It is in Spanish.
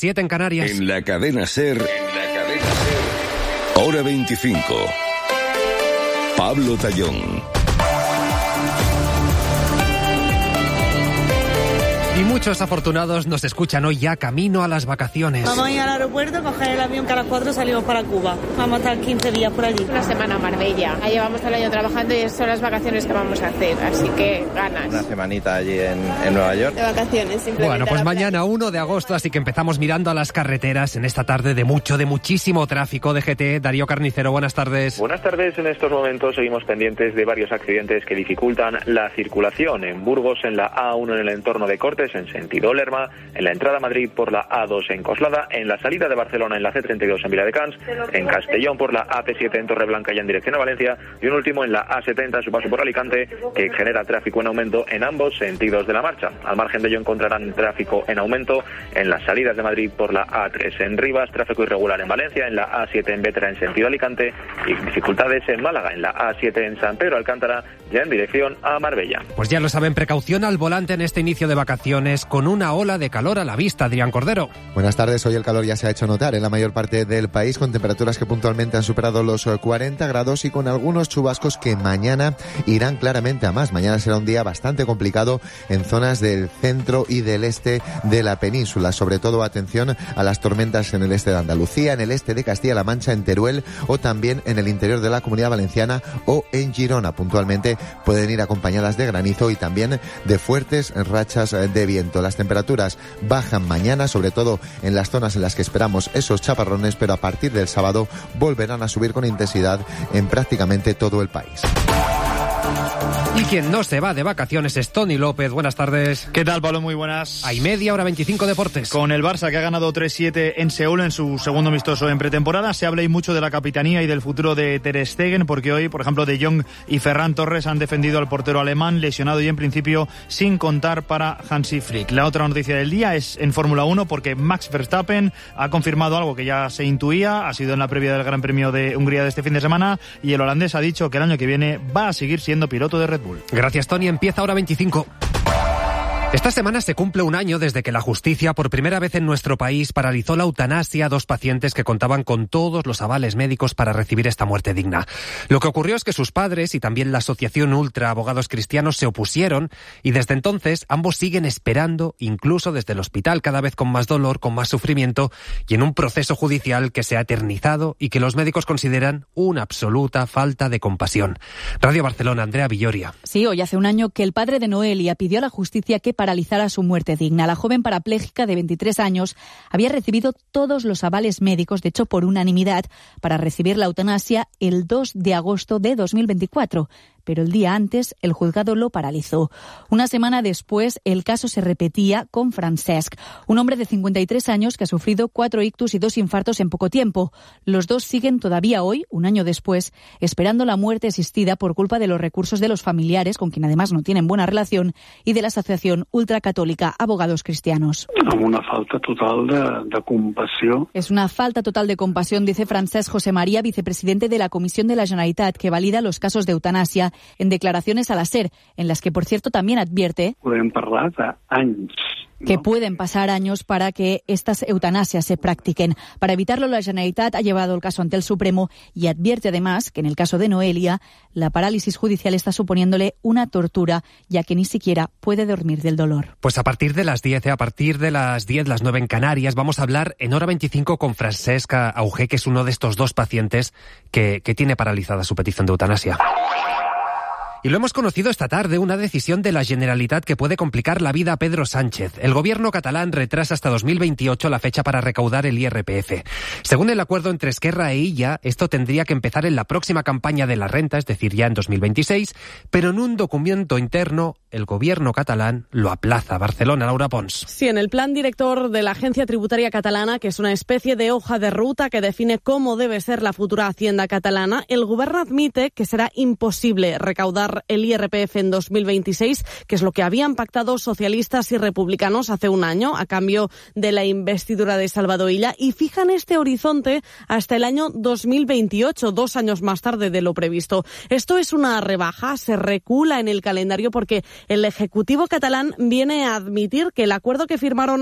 7 en Canarias. En la cadena SER, Hora 25. Pablo Tallón. Y muchos afortunados nos escuchan hoy ya camino a las vacaciones. Vamos a ir al aeropuerto, coger el avión que a las 4 salimos para Cuba. Vamos a estar 15 días por allí. Una semana a Marbella. Ahí llevamos todo el año trabajando y son las vacaciones que vamos a hacer, así que ganas. Una semanita allí en Nueva York. De vacaciones, simplemente. Bueno, pues mañana 1 de agosto, así que empezamos mirando a las carreteras en esta tarde de muchísimo tráfico de GT. Darío Carnicero, buenas tardes. Buenas tardes. En estos momentos seguimos pendientes de varios accidentes que dificultan la circulación. En Burgos, en la A1 en el entorno de Cortes, en sentido Lerma, en la entrada a Madrid por la A2 en Coslada, en la salida de Barcelona en la C32 en Viladecans, en Castellón por la AP7 en Torreblanca y en dirección a Valencia, y un último en la A70 a su paso por Alicante, que genera tráfico en aumento en ambos sentidos de la marcha. Al margen de ello encontrarán tráfico en aumento en las salidas de Madrid por la A3 en Rivas, tráfico irregular en Valencia, en la A7 en Bétera en sentido Alicante, y dificultades en Málaga, en la A7 en San Pedro Alcántara, ya en dirección a Marbella. Pues ya lo saben, precaución al volante en este inicio de vacaciones, con una ola de calor a la vista. Adrián Cordero. Buenas tardes. Hoy el calor ya se ha hecho notar en la mayor parte del país, con temperaturas que puntualmente han superado los 40 grados y con algunos chubascos que mañana irán claramente a más. Mañana será un día bastante complicado en zonas del centro y del este de la península. Sobre todo atención a las tormentas en el este de Andalucía, en el este de Castilla-La Mancha, en Teruel o también en el interior de la Comunidad Valenciana o en Girona. Puntualmente pueden ir acompañadas de granizo y también de fuertes rachas de viento. Las temperaturas bajan mañana, sobre todo en las zonas en las que esperamos esos chaparrones, pero a partir del sábado volverán a subir con intensidad en prácticamente todo el país. Y quien no se va de vacaciones es Toni López. Buenas tardes. ¿Qué tal, Pablo? Muy buenas. Hay media hora 25 deportes. Con el Barça, que ha ganado 3-7 en Seúl en su segundo amistoso en pretemporada. Se habla y mucho de la capitanía y del futuro de Ter Stegen, porque hoy, por ejemplo, De Jong y Ferran Torres han defendido al portero alemán, lesionado y en principio sin contar para Hansi Flick. La otra noticia del día es en Fórmula 1, porque Max Verstappen ha confirmado algo que ya se intuía, ha sido en la previa del Gran Premio de Hungría de este fin de semana, y el holandés ha dicho que el año que viene va a seguir siendo piloto de Red Bull. Gracias, Tony. Empieza Hora 25. Esta semana se cumple un año desde que la justicia, por primera vez en nuestro país, paralizó la eutanasia a 2 pacientes que contaban con todos los avales médicos para recibir esta muerte digna. Lo que ocurrió es que sus padres y también la asociación Ultra Abogados Cristianos se opusieron, y desde entonces ambos siguen esperando, incluso desde el hospital, cada vez con más dolor, con más sufrimiento y en un proceso judicial que se ha eternizado y que los médicos consideran una absoluta falta de compasión. Radio Barcelona, Andrea Villoria. Sí, hoy hace un año que el padre de Noelia pidió a la justicia que paralizara su muerte digna. La joven parapléjica de 23 años había recibido todos los avales médicos, de hecho por unanimidad, para recibir la eutanasia el 2 de agosto de 2024. Pero el día antes el juzgado lo paralizó. Una semana después el caso se repetía con Francesc, un hombre de 53 años que ha sufrido 4 ictus y 2 infartos en poco tiempo. Los dos siguen todavía hoy, un año después, esperando la muerte asistida por culpa de los recursos de los familiares, con quien además no tienen buena relación, y de la asociación ultracatólica Abogados Cristianos. Una falta total de compasión. Es una falta total de compasión, dice Francesc José María, vicepresidente de la Comisión de la Generalitat, que valida los casos de eutanasia, en declaraciones a la SER, en las que, por cierto, también advierte que pueden pasar años para que estas eutanasias se practiquen. Para evitarlo, la Generalitat ha llevado el caso ante el Supremo y advierte además que en el caso de Noelia, la parálisis judicial está suponiéndole una tortura, ya que ni siquiera puede dormir del dolor. Pues a partir de las 10, las 9 en Canarias, vamos a hablar en Hora 25 con Francesc Auger, que es uno de estos 2 pacientes que tiene paralizada su petición de eutanasia. Y lo hemos conocido esta tarde, una decisión de la Generalitat que puede complicar la vida a Pedro Sánchez. El gobierno catalán retrasa hasta 2028 la fecha para recaudar el IRPF. Según el acuerdo entre Esquerra e Illa, esto tendría que empezar en la próxima campaña de la renta, es decir, ya en 2026, pero en un documento interno el gobierno catalán lo aplaza. Barcelona, Laura Pons. Sí, en el plan director de la Agencia Tributaria Catalana, que es una especie de hoja de ruta que define cómo debe ser la futura Hacienda catalana, el gobierno admite que será imposible recaudar el IRPF en 2026, que es lo que habían pactado socialistas y republicanos hace un año a cambio de la investidura de Salvador Illa, y fijan este horizonte hasta el año 2028, 2 años más tarde de lo previsto. Esto es una rebaja, se recula en el calendario porque el Ejecutivo catalán viene a admitir que el acuerdo que firmaron